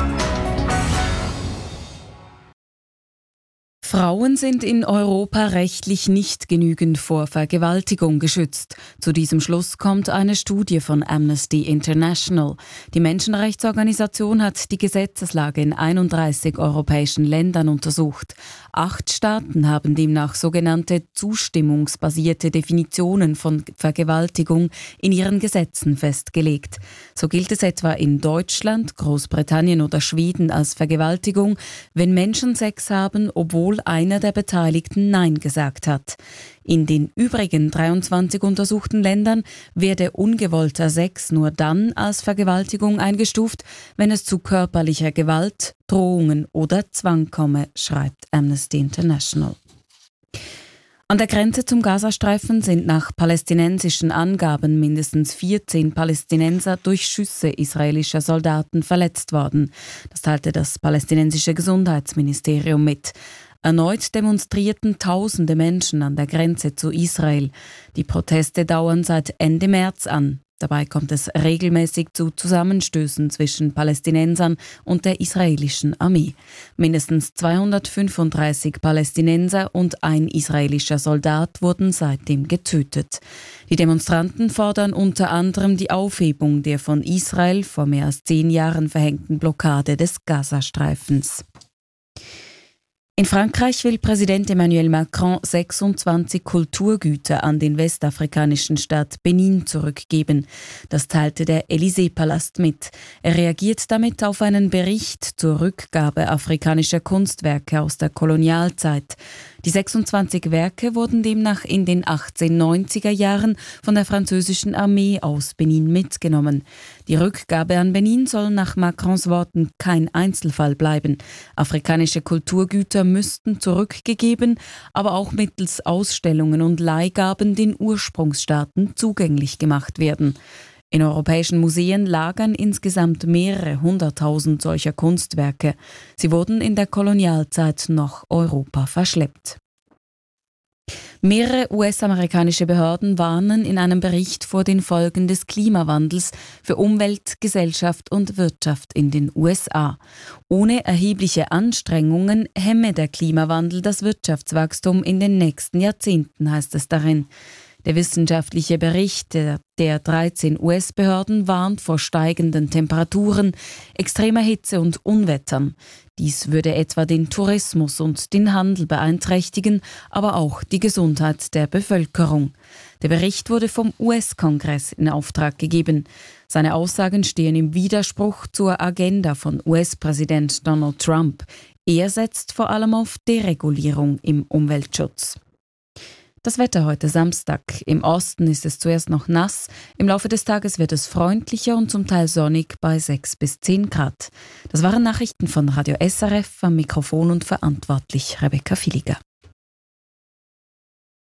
Frauen sind in Europa rechtlich nicht genügend vor Vergewaltigung geschützt. Zu diesem Schluss kommt eine Studie von Amnesty International. Die Menschenrechtsorganisation hat die Gesetzeslage in 31 europäischen Ländern untersucht. 8 Staaten haben demnach sogenannte zustimmungsbasierte Definitionen von Vergewaltigung in ihren Gesetzen festgelegt. So gilt es etwa in Deutschland, Großbritannien oder Schweden als Vergewaltigung, wenn Menschen Sex haben, obwohl einer der Beteiligten Nein gesagt hat. In den übrigen 23 untersuchten Ländern werde ungewollter Sex nur dann als Vergewaltigung eingestuft, wenn es zu körperlicher Gewalt, Drohungen oder Zwang komme, schreibt Amnesty International. An der Grenze zum Gazastreifen sind nach palästinensischen Angaben mindestens 14 Palästinenser durch Schüsse israelischer Soldaten verletzt worden. Das teilte das palästinensische Gesundheitsministerium mit. Erneut demonstrierten tausende Menschen an der Grenze zu Israel. Die Proteste dauern seit Ende März an. Dabei kommt es regelmäßig zu Zusammenstößen zwischen Palästinensern und der israelischen Armee. Mindestens 235 Palästinenser und ein israelischer Soldat wurden seitdem getötet. Die Demonstranten fordern unter anderem die Aufhebung der von Israel vor mehr als 10 Jahren verhängten Blockade des Gazastreifens. In Frankreich will Präsident Emmanuel Macron 26 Kulturgüter an den westafrikanischen Staat Benin zurückgeben. Das teilte der Élysée-Palast mit. Er reagiert damit auf einen Bericht zur Rückgabe afrikanischer Kunstwerke aus der Kolonialzeit. Die 26 Werke wurden demnach in den 1890er Jahren von der französischen Armee aus Benin mitgenommen. Die Rückgabe an Benin soll nach Macrons Worten kein Einzelfall bleiben. Afrikanische Kulturgüter müssten zurückgegeben, aber auch mittels Ausstellungen und Leihgaben den Ursprungsstaaten zugänglich gemacht werden. In europäischen Museen lagern insgesamt mehrere 100.000 solcher Kunstwerke. Sie wurden in der Kolonialzeit nach Europa verschleppt. Mehrere US-amerikanische Behörden warnen in einem Bericht vor den Folgen des Klimawandels für Umwelt, Gesellschaft und Wirtschaft in den USA. Ohne erhebliche Anstrengungen hemme der Klimawandel das Wirtschaftswachstum in den nächsten Jahrzehnten, heißt es darin. Der wissenschaftliche Bericht der 13 US-Behörden warnt vor steigenden Temperaturen, extremer Hitze und Unwettern. Dies würde etwa den Tourismus und den Handel beeinträchtigen, aber auch die Gesundheit der Bevölkerung. Der Bericht wurde vom US-Kongress in Auftrag gegeben. Seine Aussagen stehen im Widerspruch zur Agenda von US-Präsident Donald Trump. Er setzt vor allem auf Deregulierung im Umweltschutz. Das Wetter heute Samstag. Im Osten ist es zuerst noch nass. Im Laufe des Tages wird es freundlicher und zum Teil sonnig bei 6 bis 10 Grad. Das waren Nachrichten von Radio SRF, am Mikrofon und verantwortlich Rebecca Filiger.